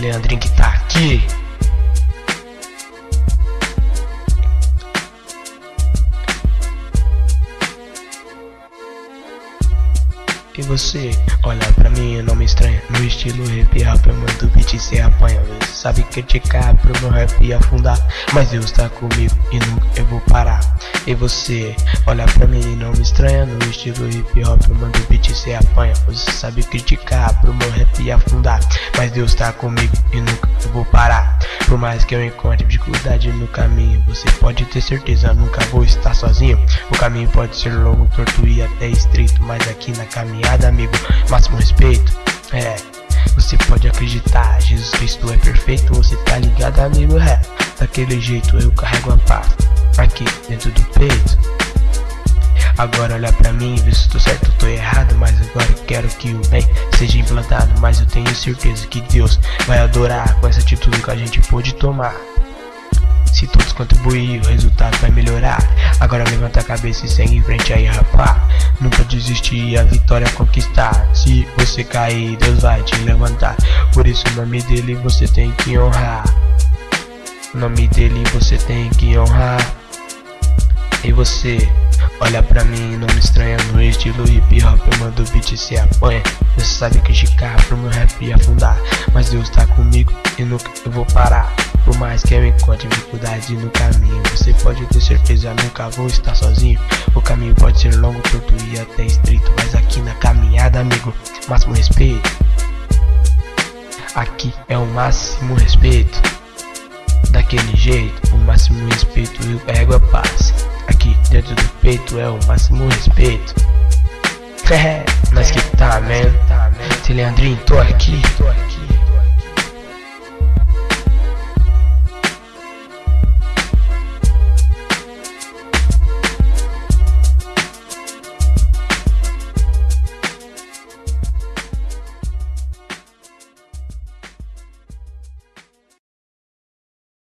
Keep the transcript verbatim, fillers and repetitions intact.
Leandrinho que tá aqui. E você, olha pra mim, não me estranha. No estilo hip hop eu mando beat e cê apanha. Você sabe criticar pro meu rap afundar, mas Deus tá comigo e nunca eu vou parar. E você, olha pra mim, não me estranha. No estilo hip hop eu mando beat e cê apanha. Você sabe criticar pro meu rap afundar, mas Deus tá comigo e nunca eu vou parar. Por mais que eu encontre dificuldade no caminho, você pode ter certeza, nunca vou estar sozinho. O caminho pode ser longo, torto e até estreito, mas aqui na caminhada, amigo, máximo respeito. É, você pode acreditar, Jesus Cristo é perfeito. Você tá ligado, amigo, é, daquele jeito eu carrego a paz aqui dentro do peito. Agora olha pra mim, vê se tô certo ou tô errado, mas agora eu quero que o bem seja implantado. Mas eu tenho certeza que Deus vai adorar com essa atitude que a gente pôde tomar. Se todos contribuir, o resultado vai melhorar. Agora levanta a cabeça e segue em frente aí, rapá. Nunca desistir, a vitória conquistar. Se você cair, Deus vai te levantar. Por isso o nome dele você tem que honrar. O nome dele você tem que honrar. E você, olha pra mim, não me estranha. No estilo hip hop eu mando beat e cê apanha. Você sabe criticar pro meu rap afundar, mas Deus tá comigo e nunca eu vou parar. Por mais que eu encontre dificuldade no caminho, você pode ter certeza, nunca vou estar sozinho. O caminho pode ser longo, torto e até estreito, mas aqui na caminhada, amigo, máximo respeito. Aqui é o máximo respeito. Daquele jeito, o máximo respeito eu carrego a paz. Aqui dentro do peito é o máximo respeito. É, nós que tá, man. Esse Leandrinho, tô aqui.